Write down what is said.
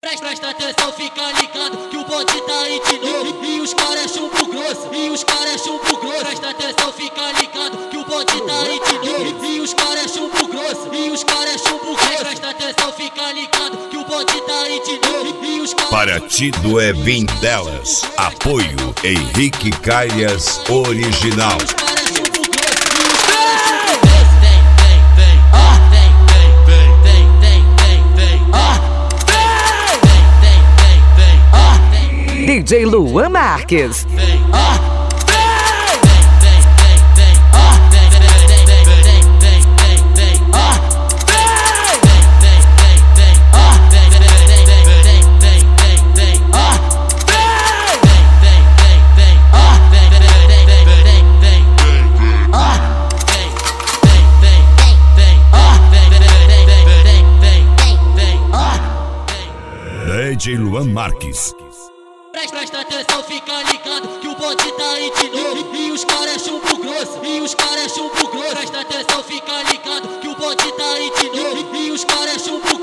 Presta atenção, fica ligado que o bonde tá aí de novo. E os caras é chumbo grosso, e os caras é chumbo grosso. Presta atenção, fica ligado que o bonde tá aí de novo. E os caras é chumbo grosso, e os caras é chumbo grosso. Presta atenção, fica ligado que o bonde tá aí de novo. E os caras Partido é Vindelas. Apoio Henrique Calhas Original. DJ Luan Marques. DJ Luan Marques. Presta atenção, fica ligado que o bonde tá aí de novo. E os caras é chumbo grosso, e os caras é chumbo grosso. Presta atenção, fica ligado que o bonde tá aí de novo. E os caras é chumbo